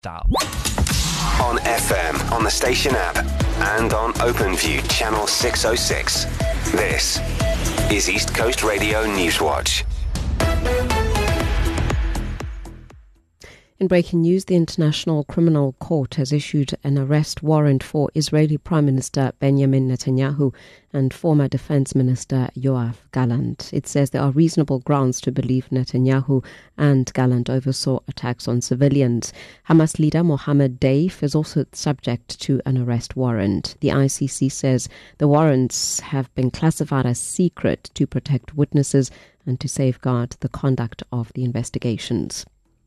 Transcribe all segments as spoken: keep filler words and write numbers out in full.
Dial. On F M, on the station app, and on OpenView channel six oh six. This is East Coast Radio Newswatch. In breaking news, the International Criminal Court has issued an arrest warrant for Israeli Prime Minister Benjamin Netanyahu and former Defense Minister Yoav Gallant. It says there are reasonable grounds to believe Netanyahu and Gallant oversaw attacks on civilians. Hamas leader Mohammed Deif is also subject to an arrest warrant. The I C C says the warrants have been classified as secret to protect witnesses and to safeguard the conduct of the investigations.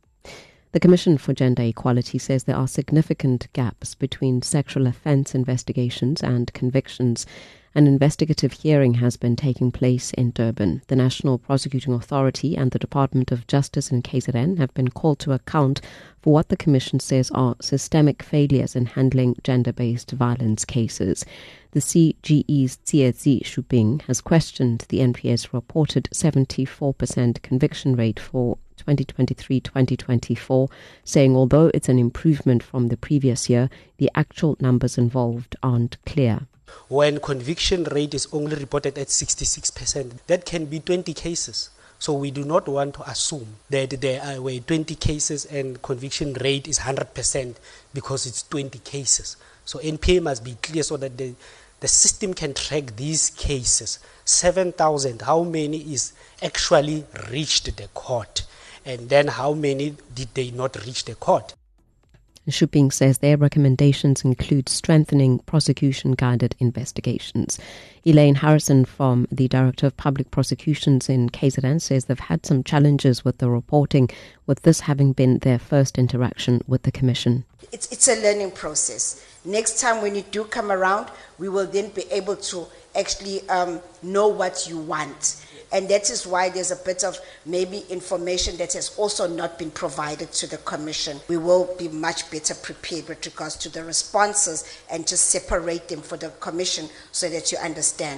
The Commission for Gender Equality says there are significant gaps between sexual offence investigations and convictions. An investigative hearing has been taking place in Durban. The National Prosecuting Authority and the Department of Justice in K Z N have been called to account for what the Commission says are systemic failures in handling gender-based violence cases. The C G E's Tsietsi Shuping has questioned the N P A's reported seventy-four percent conviction rate for twenty twenty-three twenty twenty-four, saying although it's an improvement from the previous year, the actual numbers involved aren't clear. When conviction rate is only reported at sixty-six percent, that can be twenty cases. So we do not want to assume that there were twenty cases and conviction rate is one hundred percent because it's twenty cases. So N P A must be clear so that the, the system can track these cases. seven thousand, how many is actually reached the court? And then how many did they not reach the court? Shuping says their recommendations include strengthening prosecution-guided investigations. Elaine Harrison from the Director of Public Prosecutions in K Z N says they've had some challenges with the reporting, with this having been their first interaction with the Commission. It's, it's a learning process. Next time when you do come around, we will then be able to actually um, know what you want. And that is why there's a bit of maybe information that has also not been provided to the Commission. We will be much better prepared with regards to the responses and to separate them for the Commission so that you understand.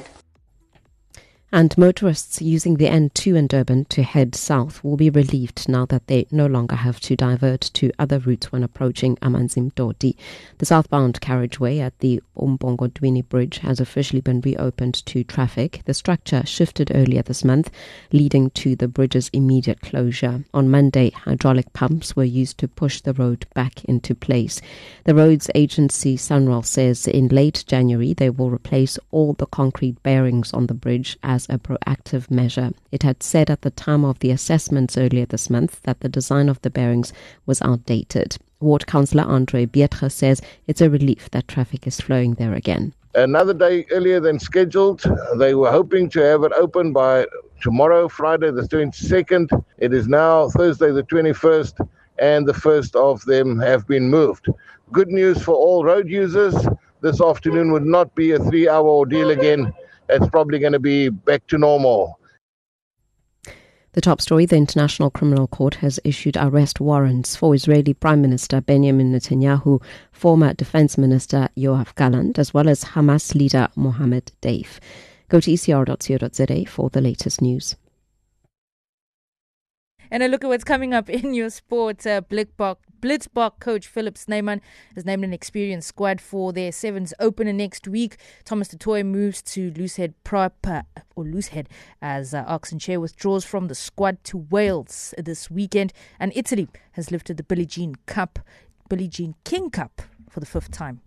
And motorists using the N two in Durban to head south will be relieved now that they no longer have to divert to other routes when approaching Amanzimtoti. The southbound carriageway at the Umbongodwini Bridge has officially been reopened to traffic. The structure shifted earlier this month, leading to the bridge's immediate closure. On Monday, hydraulic pumps were used to push the road back into place. The roads agency Sunrail says in late January they will replace all the concrete bearings on the bridge as a proactive measure. It had said at the time of the assessments earlier this month that the design of the bearings was outdated. Ward Councillor Andre Bietre says it's a relief that traffic is flowing there again. Another day earlier than scheduled. They were hoping to have it open by tomorrow, Friday the twenty-second. It is now Thursday the twenty-first, and the first of them have been moved. Good news for all road users. This afternoon would not be a three-hour ordeal again. It's probably going to be back to normal. The top story, the International Criminal Court has issued arrest warrants for Israeli Prime Minister Benjamin Netanyahu, former Defense Minister Yoav Gallant, as well as Hamas leader Mohammed Deif. Go to e c r dot co dot z a for the latest news. And a look at what's coming up in your sport. Uh, Blitzbach, Blitzbach coach Philip Snyman has named an experienced squad for their Sevens opener next week. Thomas Tutoy moves to Loosehead proper, or Loosehead, as uh, Oxen Chair withdraws from the squad to Wales this weekend. And Italy has lifted the Billie Jean Cup, Billie Jean King Cup for the fifth time.